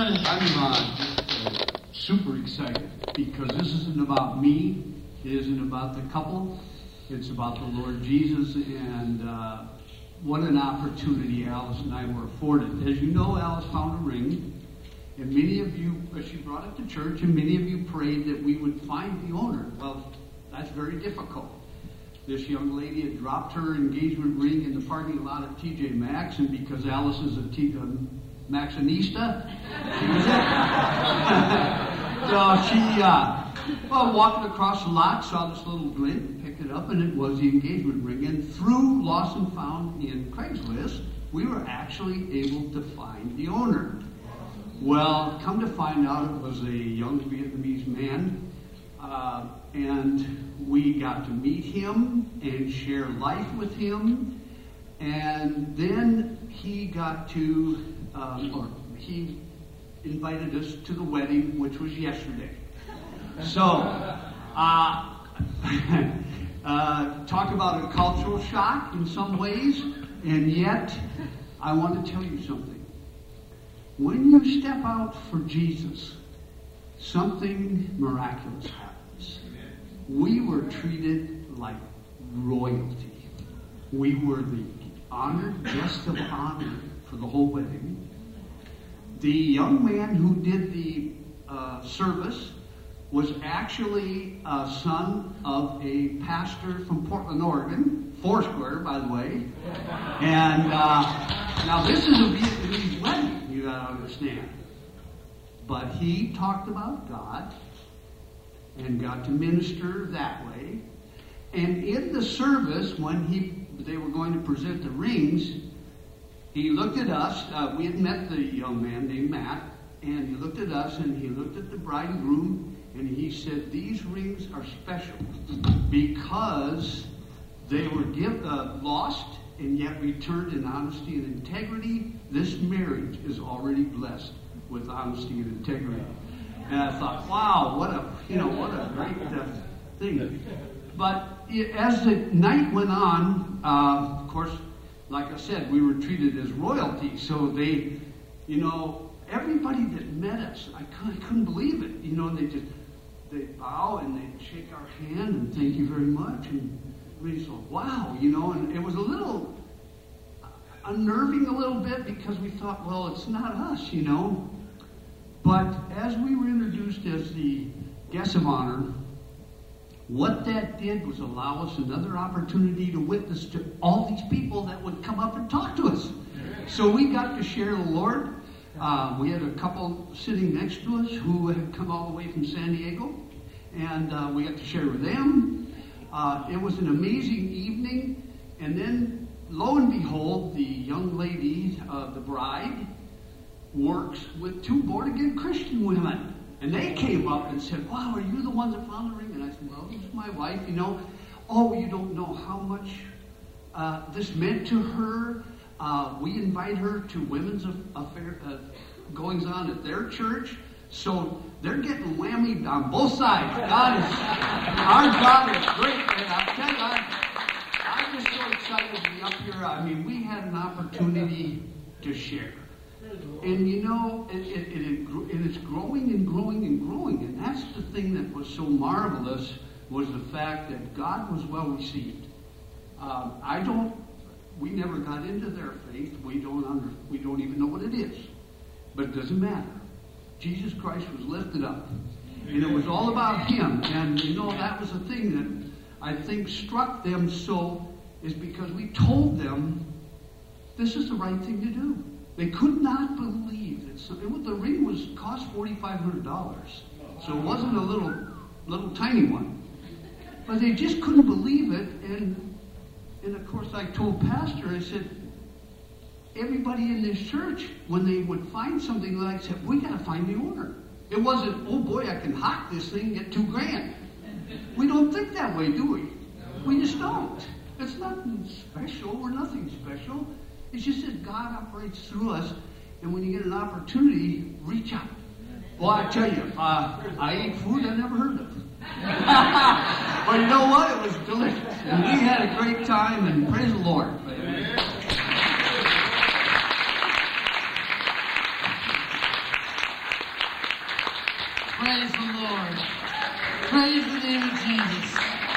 Super excited because this isn't about me. It isn't about the couple. It's about the Lord Jesus, and what an opportunity Alice and I were afforded. As you know, Alice found a ring, and many of you, she brought it to church, and many of you prayed that we would find the owner. Well, that's very difficult. This young lady had dropped her engagement ring in the parking lot at TJ Maxx, and because Alice is a Maxxinista, she was it. So she walking across the lot, saw this little glint, picked it up, and it was the engagement ring. And through Lost and Found in Craigslist, we were actually able to find the owner. Well, come to find out, it was a young Vietnamese man, and we got to meet him and share life with him. And then he got to, he invited us to the wedding, which was yesterday. So, talk about a cultural shock in some ways, and yet, I want to tell you something. When you step out for Jesus, something miraculous happens. We were treated like royalty. We were the honored guest of honor for the whole wedding. The young man who did the service was actually a son of a pastor from Portland, Oregon, Foursquare, by the way. And now this is a Vietnamese wedding, you gotta understand. But he talked about God and got to minister that way. And in the service, when they were going to present the rings, he looked at us. We had met the young man named Matt, and he looked at us, and he looked at the bride and groom, and he said, "These rings are special because they were lost and yet returned in honesty and integrity. This marriage is already blessed with honesty and integrity." And I thought, wow, what a great thing. But as the night went on, of course, like I said, we were treated as royalty. So they, everybody that met us, I couldn't believe it. They bow and they shake our hand and thank you very much. And we thought, wow, and it was a little unnerving a little bit because we thought, well, it's not us, But as we were introduced as the guests of honor, what that did was allow us another opportunity to witness to all these people that would come up and talk to us. So we got to share the Lord. We had a couple sitting next to us who had come all the way from San Diego, and we got to share with them. It was an amazing evening, and then lo and behold, the young lady, the bride, works with two born-again Christian women. And they came up and said, "Wow, are you the one that found the ring?" And I said, "Well, this is my wife, Oh, you don't know how much this meant to her. We invite her to women's affair goings-on at their church. So they're getting whammied on both sides. Our God is great. And I tell you, I'm just so excited to be up here. I mean, we had an opportunity to share. And it's growing and growing and growing. And that's the thing that was so marvelous, was the fact that God was well received. We never got into their faith. We don't even know what it is. But it doesn't matter. Jesus Christ was lifted up. And it was all about Him. And that was the thing that I think struck them so, is because we told them this is the right thing to do. They could not believe that the ring cost $4,500. So it wasn't a little tiny one. But they just couldn't believe it. And of course I told Pastor, I said, everybody in this church, when they would find something like that, said, we got to find the owner. It wasn't, oh boy, I can hock this thing and get $2,000. We don't think that way, do we? We just don't. It's nothing special. We're nothing special. It's just that God operates through us, and when you get an opportunity, reach out. Well, I tell you, I ate food I never heard of. But you know what? It was delicious. And we had a great time, and praise the Lord. Praise the Lord. Praise the name of Jesus.